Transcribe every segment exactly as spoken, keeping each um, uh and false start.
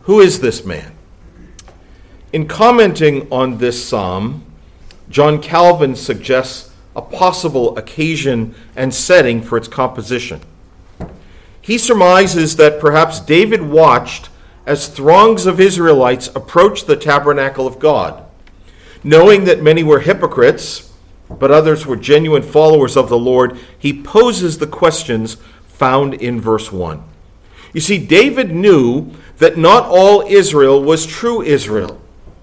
Who is this man? In commenting on this psalm, John Calvin suggests a possible occasion and setting for its composition. He surmises that perhaps David watched as throngs of Israelites approached the tabernacle of God. Knowing that many were hypocrites, but others were genuine followers of the Lord, he poses the questions found in verse one. You see, David knew that not all Israel was true Israel.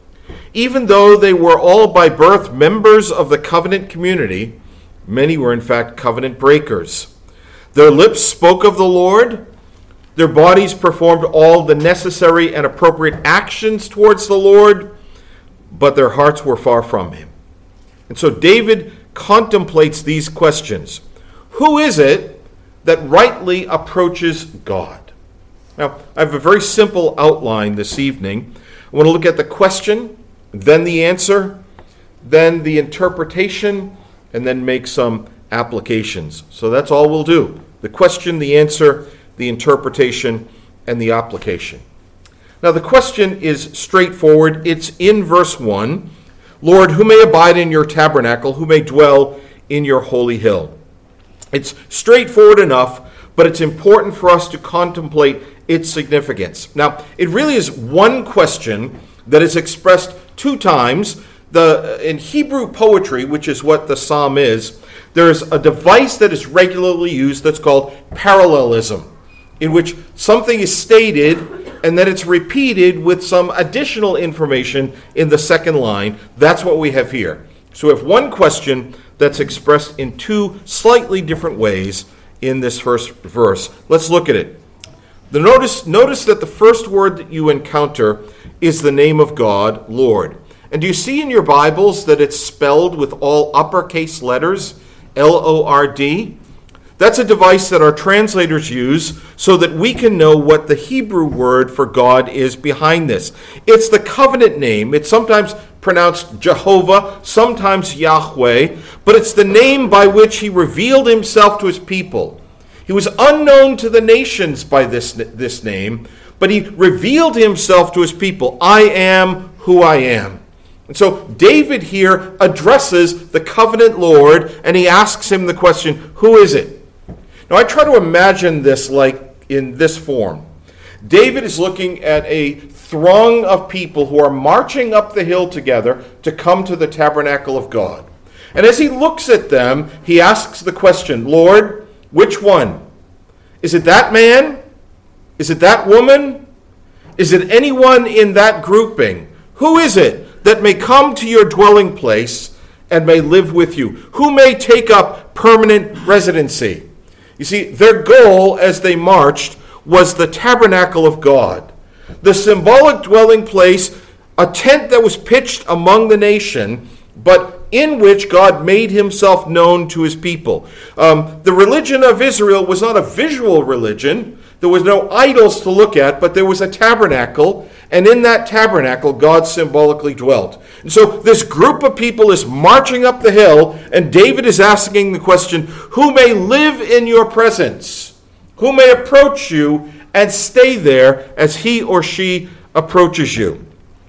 Even though they were all by birth members of the covenant community, many were in fact covenant breakers. Their lips spoke of the Lord, their bodies performed all the necessary and appropriate actions towards the Lord, but their hearts were far from him. And so David contemplates these questions. Who is it that rightly approaches God? Now, I have a very simple outline this evening. I want to look at the question, then the answer, then the interpretation, and then make some applications. So that's all we'll do. The question, the answer, the interpretation, and the application. Now the question is straightforward. It's in verse one. Lord, who may abide in your tabernacle, who may dwell in your holy hill? It's straightforward enough, but it's important for us to contemplate its significance. Now, it really is one question that is expressed two times. The, in Hebrew poetry, which is what the psalm is, there is a device that is regularly used that's called parallelism, in which something is stated and then it's repeated with some additional information in the second line. That's what we have here. So we have one question that's expressed in two slightly different ways in this first verse. Let's look at it. The notice, notice that the first word that you encounter is the name of God, Lord. And do you see in your Bibles that it's spelled with all uppercase letters, L O R D? That's a device that our translators use so that we can know what the Hebrew word for God is behind this. It's the covenant name. It's sometimes pronounced Jehovah, sometimes Yahweh, but it's the name by which he revealed himself to his people. He was unknown to the nations by this, this name, but he revealed himself to his people. I am who I am. And so David here addresses the covenant Lord, and he asks him the question, who is it? Now I try to imagine this like in this form. David is looking at a throng of people who are marching up the hill together to come to the tabernacle of God. And as he looks at them, he asks the question, Lord, which one? Is it that man? Is it that woman? Is it anyone in that grouping? Who is it that may come to your dwelling place and may live with you? Who may take up permanent residency? You see, their goal as they marched was the tabernacle of God, the symbolic dwelling place, a tent that was pitched among the nation, but in which God made himself known to his people. Um, the religion of Israel was not a visual religion. There was no idols to look at, but there was a tabernacle, and in that tabernacle, God symbolically dwelt. And so this group of people is marching up the hill, and David is asking the question, who may live in your presence? Who may approach you and stay there as he or she approaches you?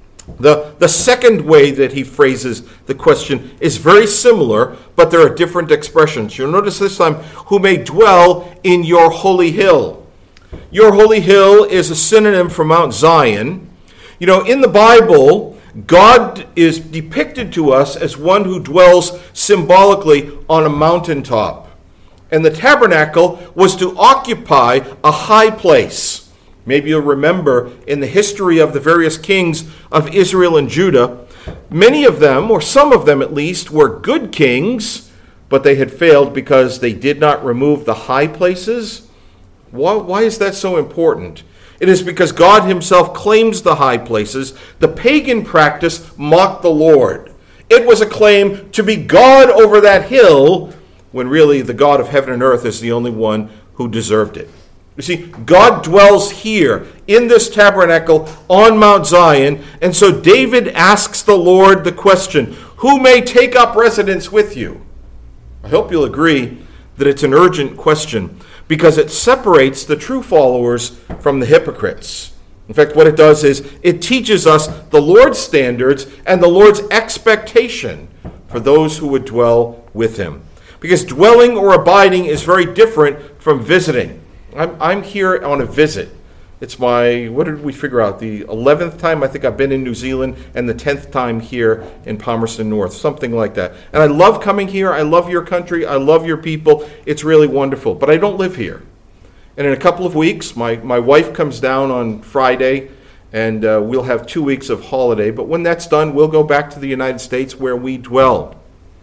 The, the second way that he phrases the question is very similar, but there are different expressions. You'll notice this time, who may dwell in your holy hill. Your holy hill is a synonym for Mount Zion. You know, in the Bible, God is depicted to us as one who dwells symbolically on a mountaintop. And the tabernacle was to occupy a high place. Maybe you'll remember in the history of the various kings of Israel and Judah, many of them, or some of them at least, were good kings, but they had failed because they did not remove the high places. Why, why is that so important? It is because God himself claims the high places. The pagan practice mocked the Lord. It was a claim to be God over that hill, when really the God of heaven and earth is the only one who deserved it. You see, God dwells here in this tabernacle on Mount Zion, and so David asks the Lord the question, who may take up residence with you? I hope you'll agree that it's an urgent question, because it separates the true followers from the hypocrites. In fact, what it does is it teaches us the Lord's standards and the Lord's expectation for those who would dwell with him. Because dwelling or abiding is very different from visiting. I'm, I'm here on a visit. It's my, what did we figure out? The eleventh time I think I've been in New Zealand and the tenth time here in Palmerston North, something like that. And I love coming here. I love your country. I love your people. It's really wonderful. But I don't live here. And in a couple of weeks, my, my wife comes down on Friday, and uh, we'll have two weeks of holiday. But when that's done, we'll go back to the United States where we dwell.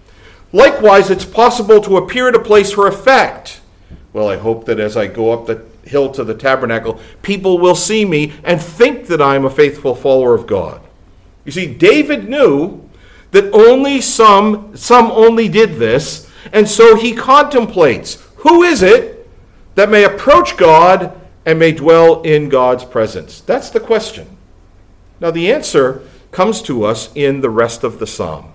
Likewise, it's possible to appear at a place for effect. Well, I hope that as I go up the hill to the tabernacle, people will see me and think that I'm a faithful follower of God. You see, David knew that only some, some only did this, and so he contemplates, who is it that may approach God and may dwell in God's presence? That's the question. Now, the answer comes to us in the rest of the psalm.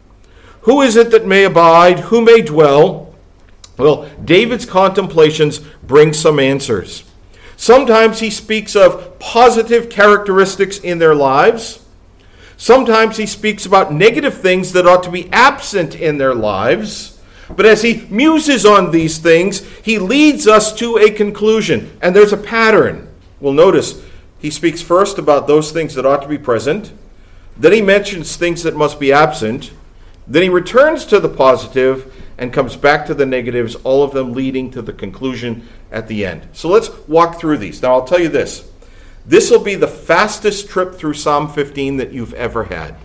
Who is it that may abide? Who may dwell? Well, David's contemplations bring some answers. Sometimes he speaks of positive characteristics in their lives. Sometimes he speaks about negative things that ought to be absent in their lives. But as he muses on these things, he leads us to a conclusion. And there's a pattern. Well, notice, he speaks first about those things that ought to be present. Then he mentions things that must be absent. Then he returns to the positive and comes back to the negatives, all of them leading to the conclusion at the end. So let's walk through these. Now, I'll tell you this. This will be the fastest trip through Psalm fifteen that you've ever had.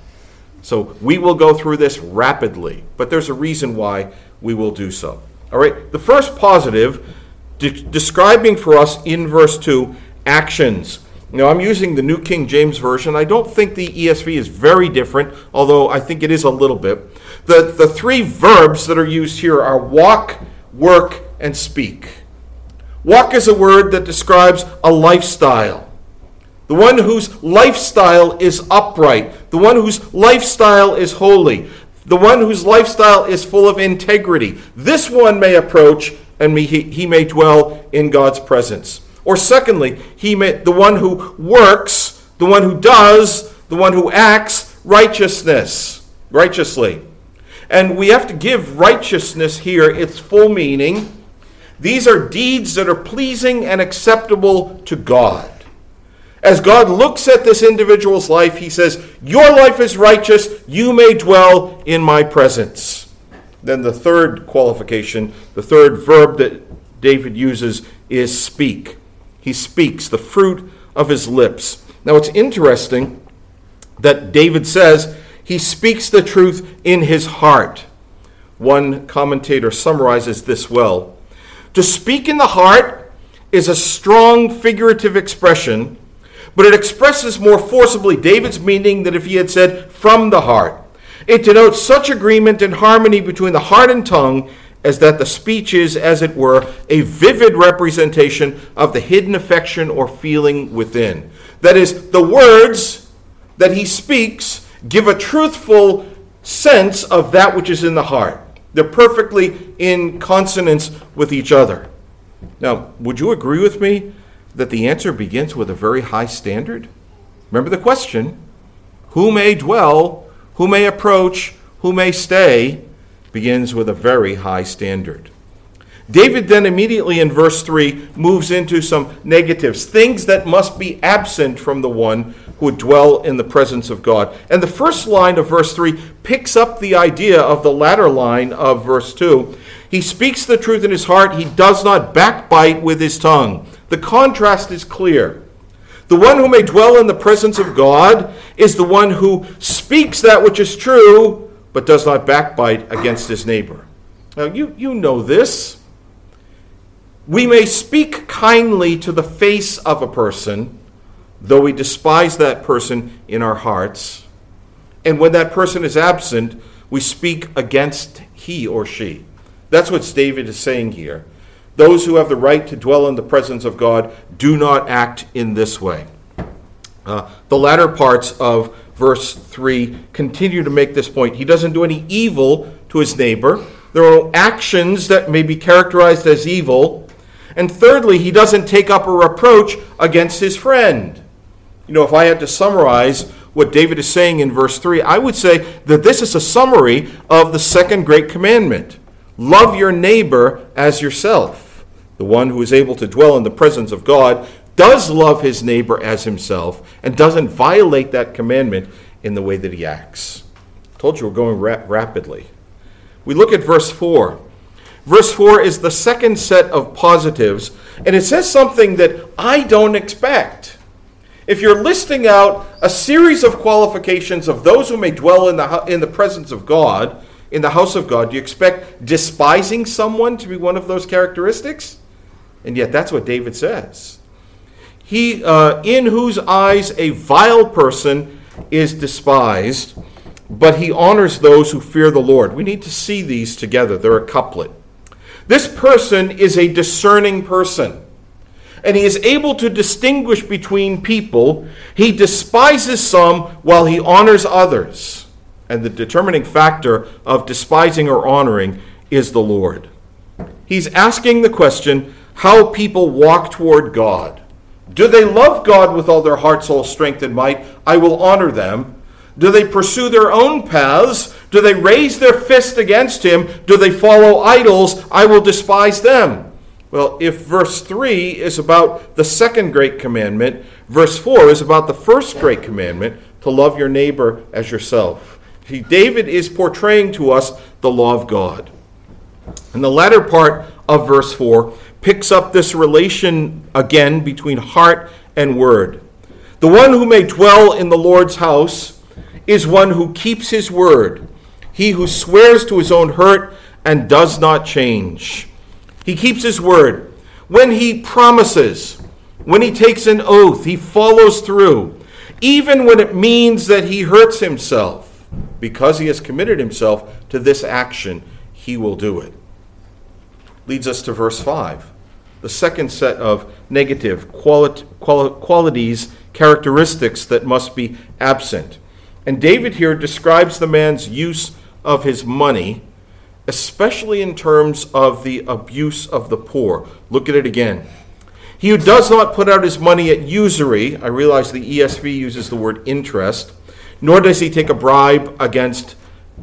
So we will go through this rapidly, but there's a reason why we will do so. All right, the first positive, de- describing for us in verse two, actions. Now, I'm using the New King James Version. I don't think the E S V is very different, although I think it is a little bit. The, the three verbs that are used here are walk, work, and speak. Walk is a word that describes a lifestyle. The one whose lifestyle is upright. The one whose lifestyle is holy. The one whose lifestyle is full of integrity. This one may approach and he, he may dwell in God's presence. Or secondly, he may, the one who works, the one who does, the one who acts righteousness, righteously. And we have to give righteousness here its full meaning. These are deeds that are pleasing and acceptable to God. As God looks at this individual's life, he says, your life is righteous, you may dwell in my presence. Then the third qualification, the third verb that David uses is speak. He speaks, the fruit of his lips. Now it's interesting that David says he speaks the truth in his heart. One commentator summarizes this well. To speak in the heart is a strong figurative expression, but it expresses more forcibly David's meaning than if he had said from the heart. It denotes such agreement and harmony between the heart and tongue as that the speech is, as it were, a vivid representation of the hidden affection or feeling within. That is, the words that he speaks give a truthful sense of that which is in the heart. They're perfectly in consonance with each other. Now, would you agree with me that the answer begins with a very high standard? Remember the question, who may dwell, who may approach, who may stay, begins with a very high standard. David then immediately in verse three moves into some negatives, things that must be absent from the one who would dwell in the presence of God. And the first line of verse three picks up the idea of the latter line of verse two. He speaks the truth in his heart. He does not backbite with his tongue. The contrast is clear. The one who may dwell in the presence of God is the one who speaks that which is true, but does not backbite against his neighbor. Now, you, you know this. We may speak kindly to the face of a person, though we despise that person in our hearts. And when that person is absent, we speak against he or she. That's what David is saying here. Those who have the right to dwell in the presence of God do not act in this way. Uh, the latter parts of verse three continue to make this point. He doesn't do any evil to his neighbor. There are no actions that may be characterized as evil. And thirdly, he doesn't take up a reproach against his friend. You know, if I had to summarize what David is saying in verse three, I would say that this is a summary of the second great commandment. Love your neighbor as yourself. The one who is able to dwell in the presence of God does love his neighbor as himself and doesn't violate that commandment in the way that he acts. I told you we're going rap- rapidly. We look at verse four. Verse four is the second set of positives, and it says something that I don't expect. If you're listing out a series of qualifications of those who may dwell in the, in the presence of God, in the house of God, do you expect despising someone to be one of those characteristics? And yet that's what David says. He, uh, in whose eyes a vile person is despised, but he honors those who fear the Lord. We need to see these together. They're a couplet. This person is a discerning person, and he is able to distinguish between people. He despises some while he honors others. And the determining factor of despising or honoring is the Lord. He's asking the question, how people walk toward God. Do they love God with all their heart, soul, strength, and might? I will honor them. Do they pursue their own paths? Do they raise their fist against him? Do they follow idols? I will despise them. Well, if verse three is about the second great commandment, verse four is about the first great commandment, to love your neighbor as yourself. See, David is portraying to us the law of God. And the latter part of verse four picks up this relation again between heart and word. The one who may dwell in the Lord's house is one who keeps his word. He who swears to his own hurt and does not change. He keeps his word. When he promises, when he takes an oath, he follows through. Even when it means that he hurts himself, because he has committed himself to this action, he will do it. Leads us to verse five, the second set of negative quali- quali- qualities, characteristics that must be absent. And David here describes the man's use of his money, especially in terms of the abuse of the poor. Look at it again. He who does not put out his money at usury, I realize the E S V uses the word interest, nor does he take a bribe against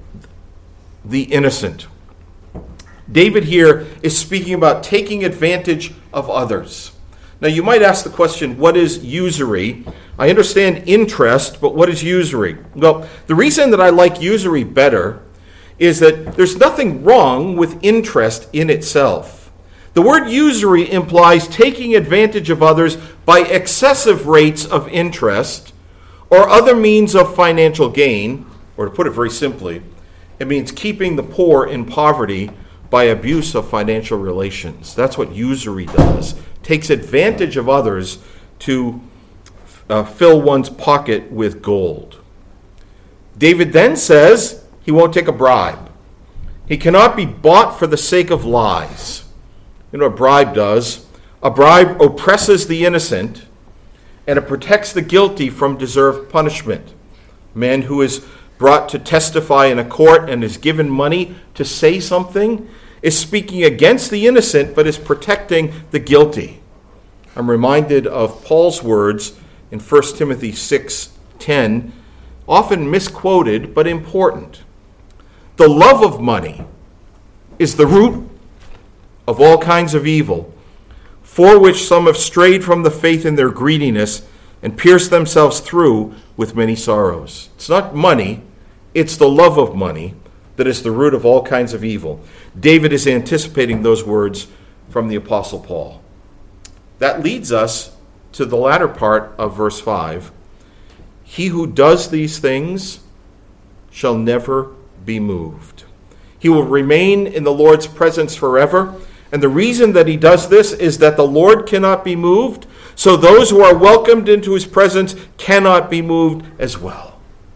the innocent. David here is speaking about taking advantage of others. Now you might ask the question, what is usury? I understand interest, but what is usury? Well, the reason that I like usury better is that there's nothing wrong with interest in itself. The word usury implies taking advantage of others by excessive rates of interest or other means of financial gain, or to put it very simply, it means keeping the poor in poverty by abuse of financial relations. That's what usury does. Takes advantage of others to uh, fill one's pocket with gold. David then says he won't take a bribe. He cannot be bought for the sake of lies. You know what a bribe does? A bribe oppresses the innocent, and it protects the guilty from deserved punishment. A man who is brought to testify in a court and is given money to say something is speaking against the innocent but is protecting the guilty. I'm reminded of Paul's words in First Timothy six ten, often misquoted but important. The love of money is the root of all kinds of evil, for which some have strayed from the faith in their greediness and pierced themselves through with many sorrows. It's not money, it's the love of money that is the root of all kinds of evil. David is anticipating those words from the Apostle Paul. That leads us to the latter part of verse five. He who does these things shall never be moved. He will remain in the Lord's presence forever. And the reason that he does this is that the Lord cannot be moved, so those who are welcomed into his presence cannot be moved as well.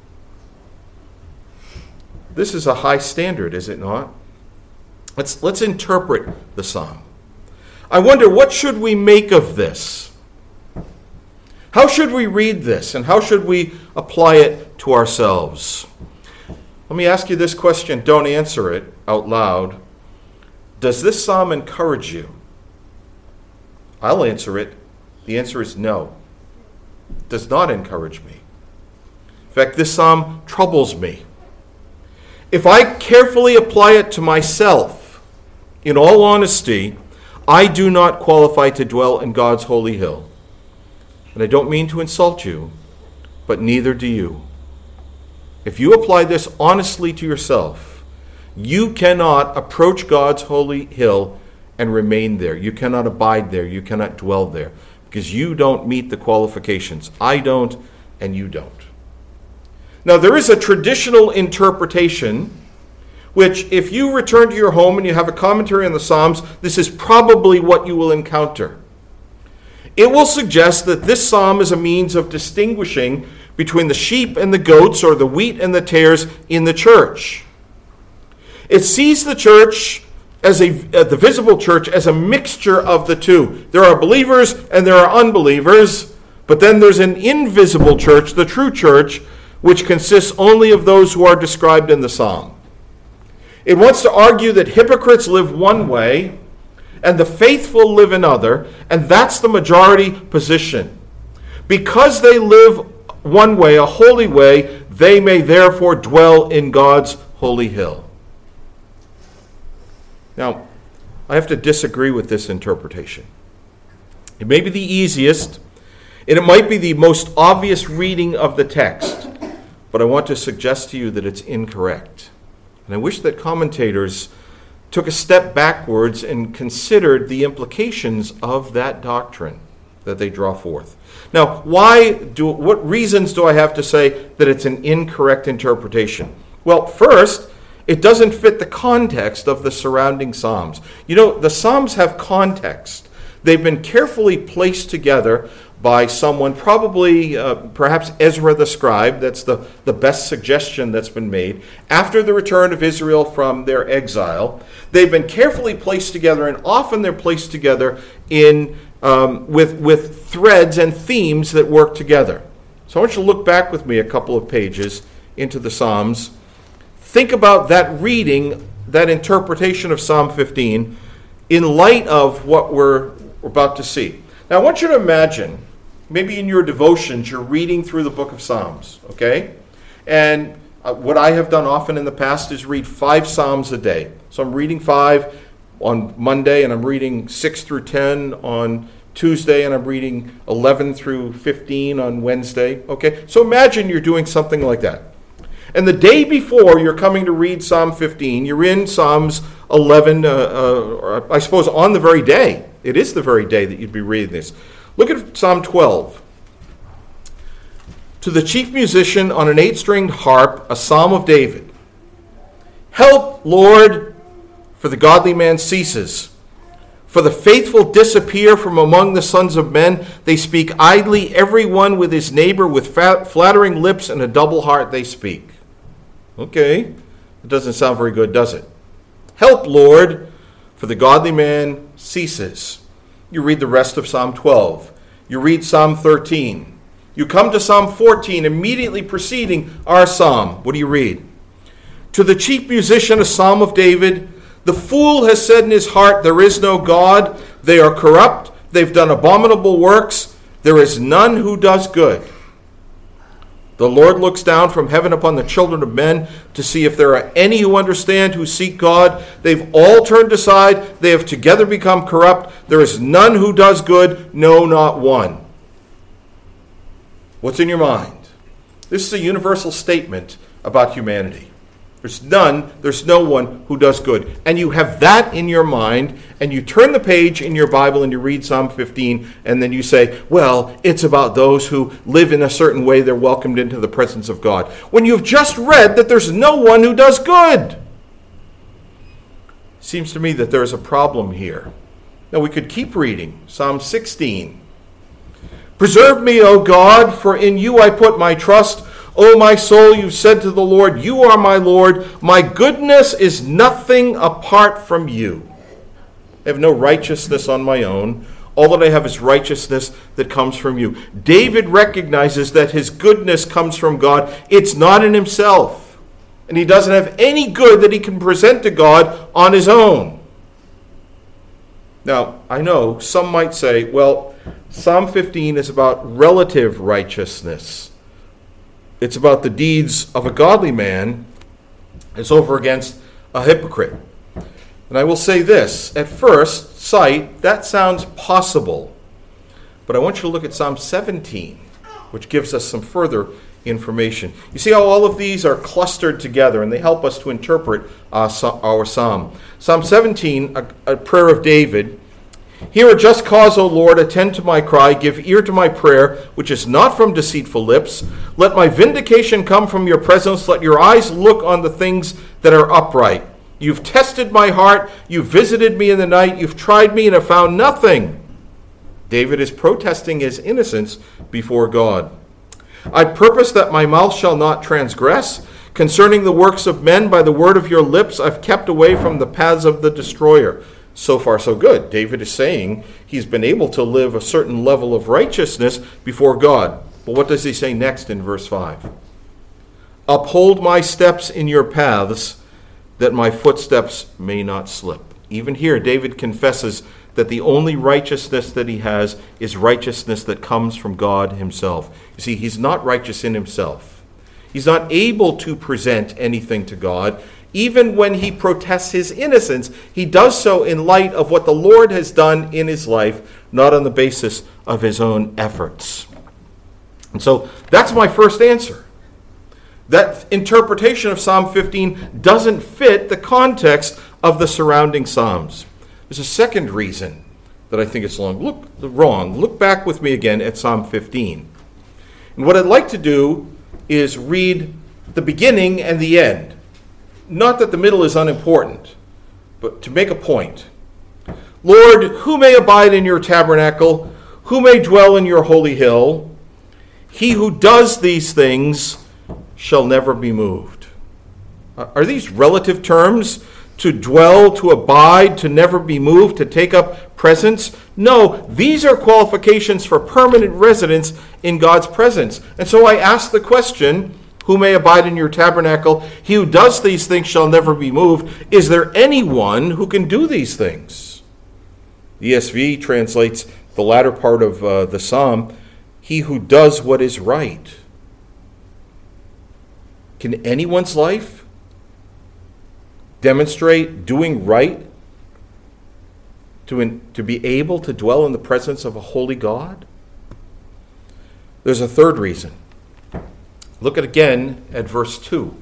This is a high standard, is it not? Let's, let's interpret the psalm. I wonder, what should we make of this? How should we read this, and how should we apply it to ourselves? Let me ask you this question. Don't answer it out loud. Does this psalm encourage you? I'll answer it. The answer is no. does not encourage me. In fact, this psalm troubles me. If I carefully apply it to myself, in all honesty, I do not qualify to dwell in God's holy hill. And I don't mean to insult you, but neither do you. If you apply this honestly to yourself, you cannot approach God's holy hill and remain there. You cannot abide there. You cannot dwell there, because you don't meet the qualifications. I don't, and you don't. Now, there is a traditional interpretation, which if you return to your home and you have a commentary on the Psalms, this is probably what you will encounter. It will suggest that this psalm is a means of distinguishing between the sheep and the goats, or the wheat and the tares in the church. It sees the church as a uh, the visible church as a mixture of the two. There are believers and there are unbelievers, but then there's an invisible church, the true church, which consists only of those who are described in the psalm. It wants to argue that hypocrites live one way and the faithful live another, and that's the majority position. Because they live one way, a holy way, they may therefore dwell in God's holy hill. Now, I have to disagree with this interpretation. It may be the easiest, and it might be the most obvious reading of the text, but I want to suggest to you that it's incorrect. And I wish that commentators took a step backwards and considered the implications of that doctrine that they draw forth. Now, why do what reasons do I have to say that it's an incorrect interpretation? Well, first, it doesn't fit the context of the surrounding Psalms. You know, the Psalms have context. They've been carefully placed together by someone, probably uh, perhaps Ezra the scribe. That's the, the best suggestion that's been made. After the return of Israel from their exile, they've been carefully placed together, and often they're placed together in um, with, with threads and themes that work together. So I want you to look back with me a couple of pages into the Psalms. Think about that reading, that interpretation of Psalm fifteen, in light of what we're about to see. Now, I want you to imagine, maybe in your devotions, you're reading through the book of Psalms, okay? And uh, what I have done often in the past is read five Psalms a day. So I'm reading five on Monday, and I'm reading six through ten on Tuesday, and I'm reading eleven through fifteen on Wednesday, okay? So imagine you're doing something like that. And the day before you're coming to read Psalm fifteen, you're in Psalms eleven, uh, uh, or I suppose on the very day. It is the very day that you'd be reading this. Look at Psalm twelve. To the chief musician on an eight-stringed harp, a psalm of David. Help, Lord, for the godly man ceases. For the faithful disappear from among the sons of men. They speak idly, every one with his neighbor, with flattering lips and a double heart they speak. Okay, it doesn't sound very good, does it? Help, Lord, for the godly man ceases. You read the rest of Psalm twelve. You read Psalm thirteen. You come to Psalm fourteen, immediately preceding our psalm. What do you read? To the chief musician, a psalm of David. The fool has said in his heart, there is no God. They are corrupt. They've done abominable works. There is none who does good. The Lord looks down from heaven upon the children of men to see if there are any who understand, who seek God. They've all turned aside. They have together become corrupt. There is none who does good, no, not one. What's in your mind? This is a universal statement about humanity. There's none, there's no one who does good. And you have that in your mind, and you turn the page in your Bible and you read Psalm fifteen, and then you say, well, it's about those who live in a certain way, they're welcomed into the presence of God. When you've just read that there's no one who does good. Seems to me that there's a problem here. Now we could keep reading. Psalm sixteen. Preserve me, O God, for in you I put my trust. O my soul, you've said to the Lord, you are my Lord. My goodness is nothing apart from you. I have no righteousness on my own. All that I have is righteousness that comes from you. David recognizes that his goodness comes from God. It's not in himself. And he doesn't have any good that he can present to God on his own. Now, I know some might say, well, Psalm fifteen is about relative righteousness. It's about the deeds of a godly man as over against a hypocrite. And I will say this, at first sight, that sounds possible. But I want you to look at Psalm seventeen, which gives us some further information. You see how all of these are clustered together, and they help us to interpret uh, our psalm. Psalm seventeen, a, a prayer of David. Hear a just cause, O Lord, attend to my cry, give ear to my prayer, which is not from deceitful lips. Let my vindication come from your presence. Let your eyes look on the things that are upright. You've tested my heart. You've visited me in the night. You've tried me and have found nothing. David is protesting his innocence before God. I purpose that my mouth shall not transgress. Concerning the works of men, by the word of your lips, I've kept away from the paths of the destroyer. So far, so good. David is saying he's been able to live a certain level of righteousness before God. But what does he say next in verse five? Uphold my steps in your paths, that my footsteps may not slip. Even here, David confesses that the only righteousness that he has is righteousness that comes from God himself. You see, he's not righteous in himself. He's not able to present anything to God. Even when he protests his innocence, he does so in light of what the Lord has done in his life, not on the basis of his own efforts. And so that's my first answer. That interpretation of Psalm fifteen doesn't fit the context of the surrounding Psalms. There's a second reason that I think it's long. Look, wrong. Look back with me again at Psalm fifteen. And what I'd like to do is read the beginning and the end. Not that the middle is unimportant, but to make a point. Lord, who may abide in your tabernacle? Who may dwell in your holy hill? He who does these things shall never be moved. Are these relative terms? To dwell, to abide, to never be moved, to take up presence? No, these are qualifications for permanent residence in God's presence. And so I ask the question, who may abide in your tabernacle? He who does these things shall never be moved. Is there anyone who can do these things? The E S V translates the latter part of uh, the psalm, he who does what is right. Can anyone's life demonstrate doing right to, in, to be able to dwell in the presence of a holy God? There's a third reason. Look at again at verse two.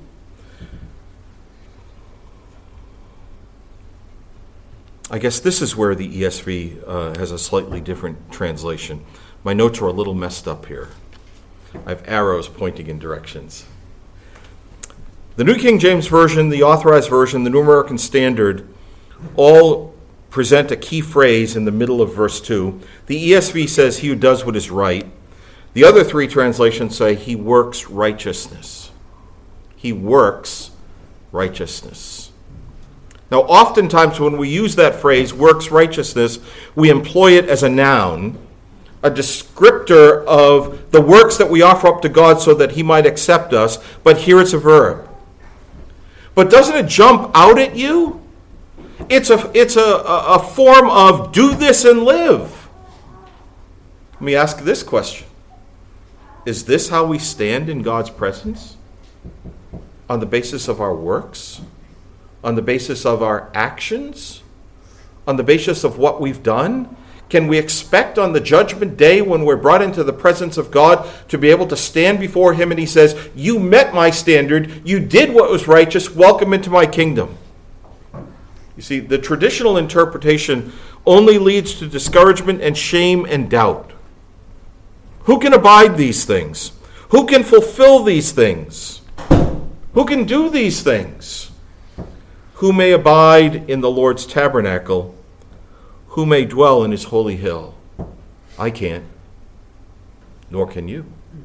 I guess this is where the E S V uh, has a slightly different translation. My notes are a little messed up here. I have arrows pointing in directions. The New King James Version, the Authorized Version, the New American Standard all present a key phrase in the middle of verse two. The E S V says, he who does what is right. The other three translations say, he works righteousness. He works righteousness. Now, oftentimes when we use that phrase, works righteousness, we employ it as a noun, a descriptor of the works that we offer up to God so that he might accept us, but here it's a verb. But doesn't it jump out at you? It's a, it's a, a form of do this and live. Let me ask this question. Is this how we stand in God's presence? On the basis of our works? On the basis of our actions? On the basis of what we've done? Can we expect on the judgment day when we're brought into the presence of God to be able to stand before him and he says, you met my standard, you did what was righteous, welcome into my kingdom? You see, the traditional interpretation only leads to discouragement and shame and doubt. Who can abide these things? Who can fulfill these things? Who can do these things? Who may abide in the Lord's tabernacle? Who may dwell in his holy hill? I can't, nor can you.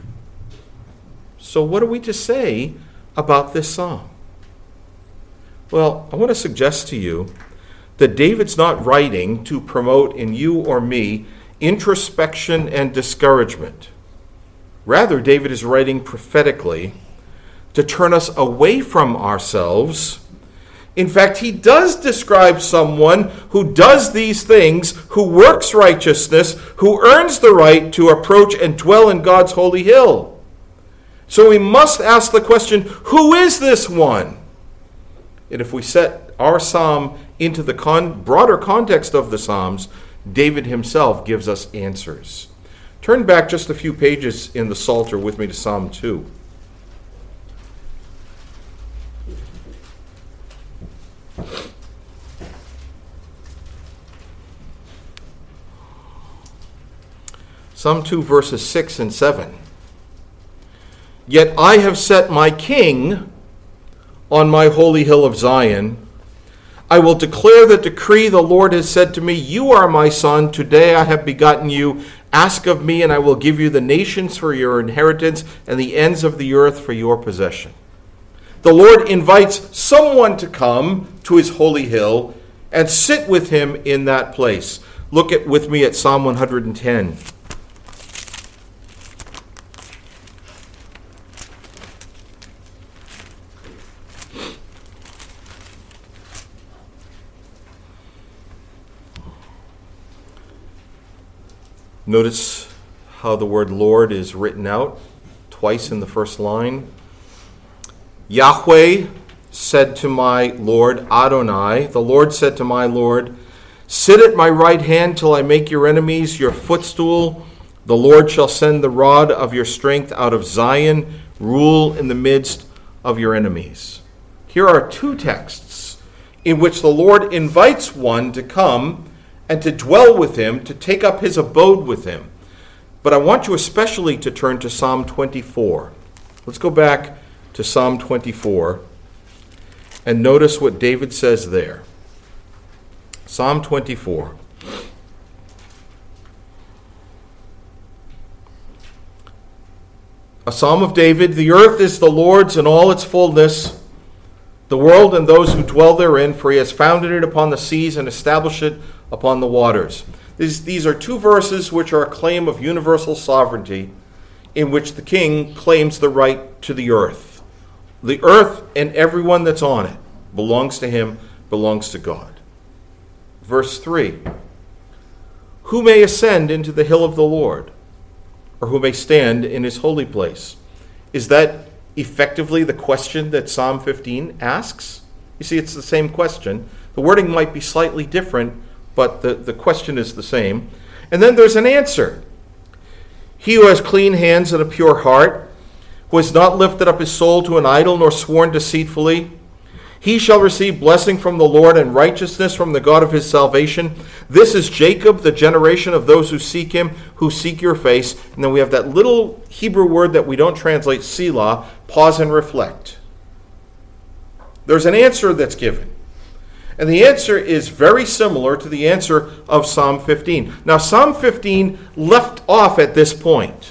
So what are we to say about this psalm? Well, I want to suggest to you that David's not writing to promote in you or me introspection and discouragement. Rather, David is writing prophetically to turn us away from ourselves In fact, he does describe someone who does these things, who works righteousness, who earns the right to approach and dwell in God's holy hill. So we must ask the question, who is this one? And if we set our psalm into the con- broader context of the Psalms, David himself gives us answers. Turn back just a few pages in the Psalter with me to Psalm two. Psalm two, verses six and seven. Yet I have set my king on my holy hill of Zion. I will declare the decree the Lord has said to me, you are my son, today I have begotten you. Ask of me, and I will give you the nations for your inheritance and the ends of the earth for your possession. The Lord invites someone to come to his holy hill and sit with him in that place. Look at with me at Psalm one hundred ten. Notice how the word Lord is written out twice in the first line. Yahweh said to my Lord, Adonai, the Lord said to my Lord, sit at my right hand till I make your enemies your footstool. The Lord shall send the rod of your strength out of Zion, rule in the midst of your enemies. Here are two texts in which the Lord invites one to come and to dwell with him, to take up his abode with him. But I want you especially to turn to Psalm twenty-four. Let's go back to Psalm twenty-four and notice what David says there. Psalm twenty-four. A psalm of David. The earth is the Lord's and all its fullness, the world and those who dwell therein, for he has founded it upon the seas and established it upon the waters. These, these are two verses which are a claim of universal sovereignty, in which the king claims the right to the earth. The earth and everyone that's on it belongs to him, belongs to God. Verse three. Who may ascend into the hill of the Lord, or who may stand in his holy place? Is that effectively the question that Psalm fifteen asks? You see, it's the same question. The wording might be slightly different, but the, the question is the same. And then there's an answer. He who has clean hands and a pure heart, who has not lifted up his soul to an idol nor sworn deceitfully, he shall receive blessing from the Lord and righteousness from the God of his salvation. This is Jacob, the generation of those who seek him, who seek your face. And then we have that little Hebrew word that we don't translate, Selah, pause and reflect. There's an answer that's given. And the answer is very similar to the answer of Psalm fifteen. Now, Psalm fifteen left off at this point.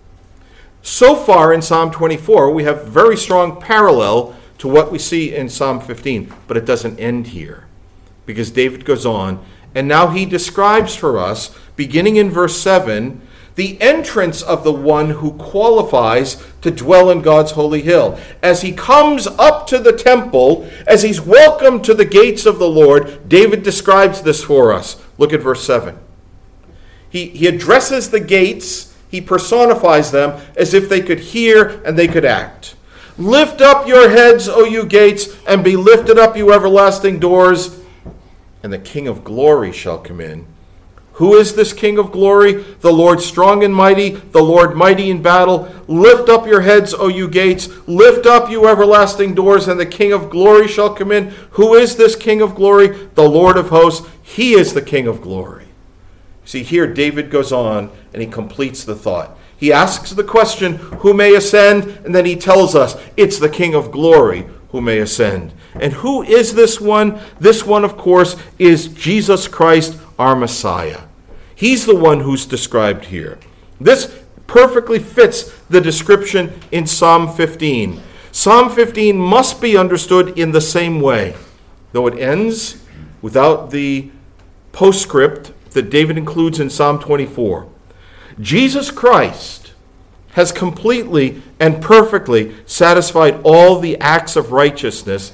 So far in Psalm twenty-four, we have very strong parallel to what we see in Psalm fifteen, but it doesn't end here, because David goes on, and now he describes for us, beginning in verse seven, the entrance of the one who qualifies to dwell in God's holy hill. As he comes up to the temple, as he's welcomed to the gates of the Lord, David describes this for us. Look at verse seven. He, he addresses the gates, he personifies them as if they could hear and they could act. Lift up your heads, O you gates, and be lifted up, you everlasting doors, and the King of glory shall come in. Who is this King of glory? The Lord strong and mighty, the Lord mighty in battle. Lift up your heads, O you gates. Lift up, you everlasting doors, and the King of glory shall come in. Who is this King of glory? The Lord of hosts. He is the King of glory. See, here David goes on and he completes the thought. He asks the question, who may ascend? And then he tells us, it's the King of glory who may ascend. And who is this one? This one, of course, is Jesus Christ, our Messiah. He's the one who's described here. This perfectly fits the description in Psalm fifteen. Psalm fifteen must be understood in the same way, though it ends without the postscript that David includes in Psalm twenty-four. Jesus Christ has completely and perfectly satisfied all the acts of righteousness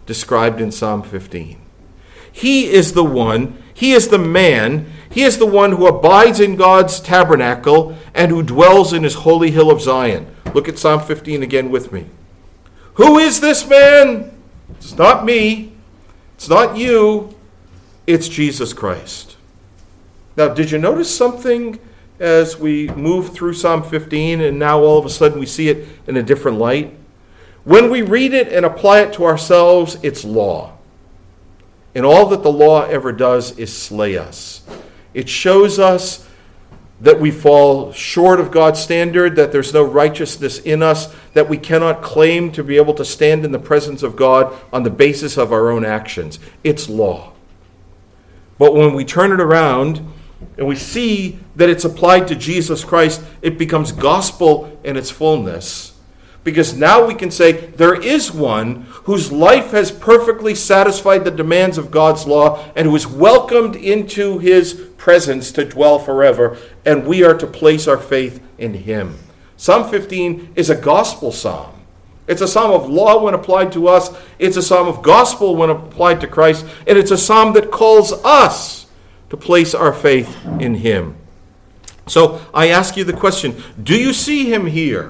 described in Psalm fifteen. He is the one, he is the man, he is the one who abides in God's tabernacle and who dwells in his holy hill of Zion. Look at Psalm fifteen again with me. Who is this man? It's not me. It's not you. It's Jesus Christ. Now, did you notice something as we move through Psalm fifteen and now all of a sudden we see it in a different light? When we read it and apply it to ourselves, it's law. And all that the law ever does is slay us. It shows us that we fall short of God's standard, that there's no righteousness in us, that we cannot claim to be able to stand in the presence of God on the basis of our own actions. It's law. But when we turn it around and we see that it's applied to Jesus Christ, it becomes gospel in its fullness. Because now we can say there is one whose life has perfectly satisfied the demands of God's law and who is welcomed into his presence to dwell forever, and we are to place our faith in him. Psalm fifteen is a gospel psalm. It's a psalm of law when applied to us. It's a psalm of gospel when applied to Christ. And it's a psalm that calls us to place our faith in him. So I ask you the question, do you see him here?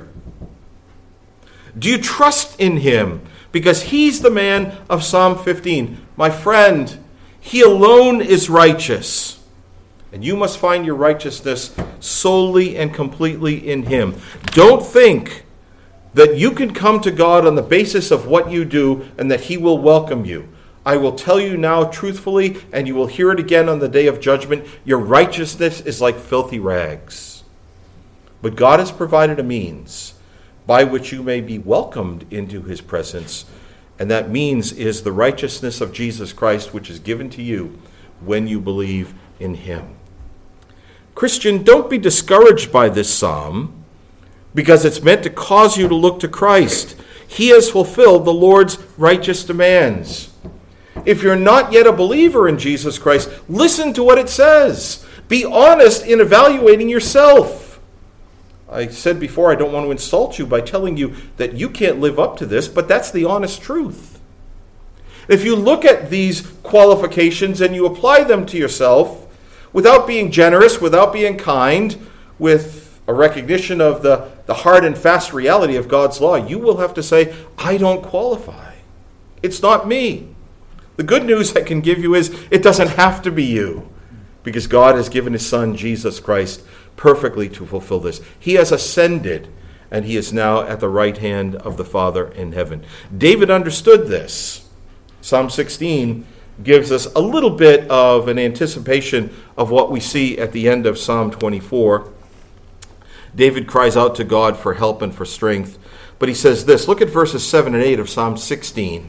Do you trust in him? Because he's the man of Psalm fifteen. My friend, he alone is righteous. And you must find your righteousness solely and completely in him. Don't think that you can come to God on the basis of what you do and that he will welcome you. I will tell you now truthfully, and you will hear it again on the day of judgment, your righteousness is like filthy rags. But God has provided a means by which you may be welcomed into his presence, and that means is the righteousness of Jesus Christ, which is given to you when you believe in him. Christian, don't be discouraged by this psalm, because it's meant to cause you to look to Christ. He has fulfilled the Lord's righteous demands. If you're not yet a believer in Jesus Christ, listen to what it says. Be honest in evaluating yourself. I said before, I don't want to insult you by telling you that you can't live up to this, but that's the honest truth. If you look at these qualifications and you apply them to yourself, without being generous, without being kind, with a recognition of the, the hard and fast reality of God's law, you will have to say, I don't qualify. It's not me. The good news I can give you is it doesn't have to be you, because God has given his Son, Jesus Christ, perfectly to fulfill this. He has ascended, and he is now at the right hand of the Father in heaven. David understood this. Psalm sixteen gives us a little bit of an anticipation of what we see at the end of Psalm twenty-four. David cries out to God for help and for strength, but he says this. Look at verses seven and eight of Psalm sixteen.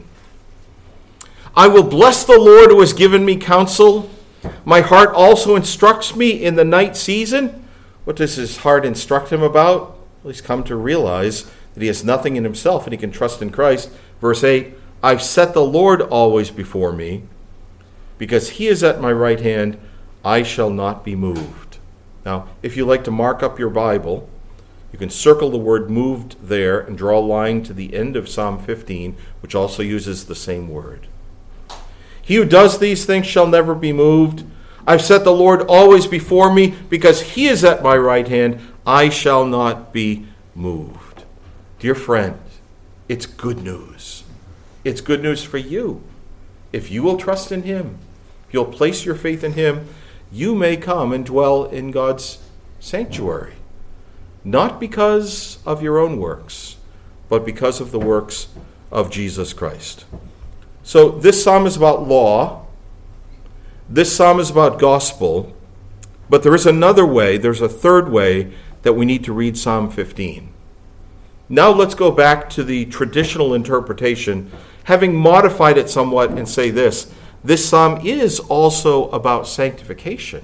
I will bless the Lord who has given me counsel. My heart also instructs me in the night season. What does his heart instruct him about? Well, he's come to realize that he has nothing in himself and he can trust in Christ. Verse eight, I've set the Lord always before me. Because he is at my right hand, I shall not be moved. Now, if you like to mark up your Bible, you can circle the word moved there and draw a line to the end of Psalm fifteen, which also uses the same word. He who does these things shall never be moved. I've set the Lord always before me, because he is at my right hand, I shall not be moved. Dear friend, it's good news. It's good news for you. If you will trust in him, if you'll place your faith in him, you may come and dwell in God's sanctuary. Not because of your own works, but because of the works of Jesus Christ. So this psalm is about law. This psalm is about gospel. But there is another way, there's a third way that we need to read Psalm fifteen. Now let's go back to the traditional interpretation, having modified it somewhat, and say this. This psalm is also about sanctification.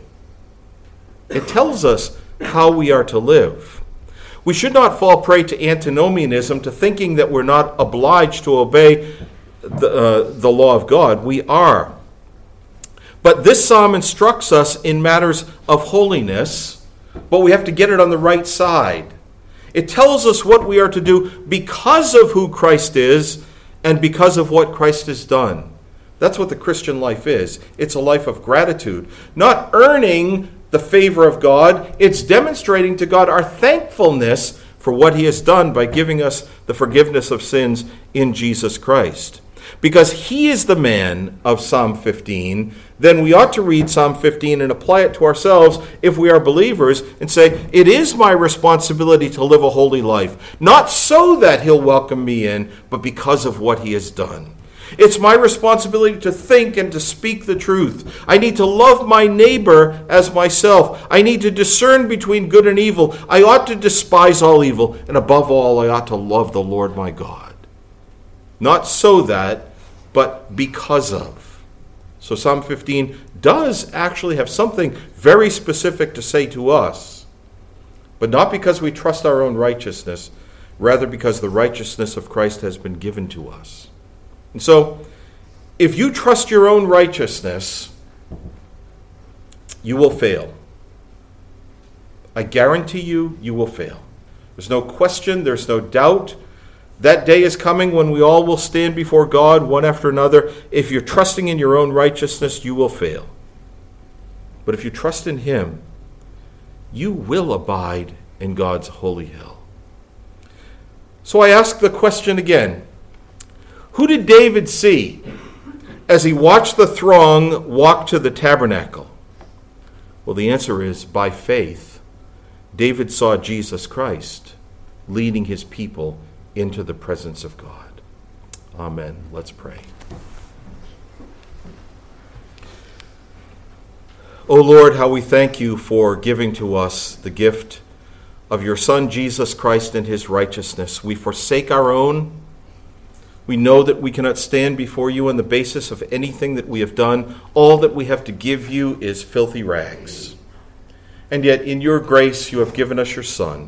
It tells us how we are to live. We should not fall prey to antinomianism, to thinking that we're not obliged to obey the, uh, the law of God. We are. But this psalm instructs us in matters of holiness, but we have to get it on the right side. It tells us what we are to do because of who Christ is and because of what Christ has done. That's what the Christian life is. It's a life of gratitude, not earning the favor of God. It's demonstrating to God our thankfulness for what he has done by giving us the forgiveness of sins in Jesus Christ. Because he is the man of Psalm fifteen, then we ought to read Psalm fifteen and apply it to ourselves if we are believers and say, it is my responsibility to live a holy life, not so that he'll welcome me in, but because of what he has done. It's my responsibility to think and to speak the truth. I need to love my neighbor as myself. I need to discern between good and evil. I ought to despise all evil. And above all, I ought to love the Lord my God. Not so that, but because of. So Psalm fifteen does actually have something very specific to say to us, but not because we trust our own righteousness, rather because the righteousness of Christ has been given to us. And so, if you trust your own righteousness, you will fail. I guarantee you, you will fail. There's no question, there's no doubt. That day is coming when we all will stand before God, one after another. If you're trusting in your own righteousness, you will fail. But if you trust in him, you will abide in God's holy hill. So I ask the question again. Who did David see as he watched the throng walk to the tabernacle? Well, the answer is, by faith, David saw Jesus Christ leading his people into the presence of God. Amen. Let's pray. O Lord, how we thank you for giving to us the gift of your Son, Jesus Christ, and his righteousness. We forsake our own. We know that we cannot stand before you on the basis of anything that we have done. All that we have to give you is filthy rags. And yet, in your grace, you have given us your Son.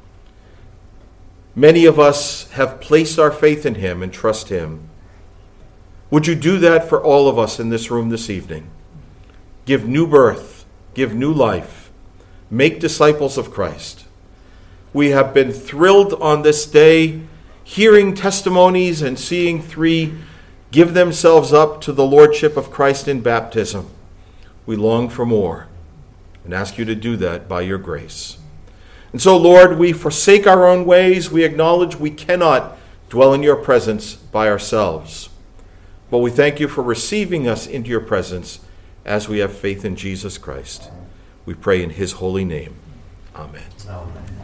Many of us have placed our faith in him and trust him. Would you do that for all of us in this room this evening? Give new birth, give new life, make disciples of Christ. We have been thrilled on this day hearing testimonies and seeing three give themselves up to the Lordship of Christ in baptism. We long for more and ask you to do that by your grace. And so, Lord, we forsake our own ways. We acknowledge we cannot dwell in your presence by ourselves. But we thank you for receiving us into your presence as we have faith in Jesus Christ. We pray in his holy name. Amen. Amen.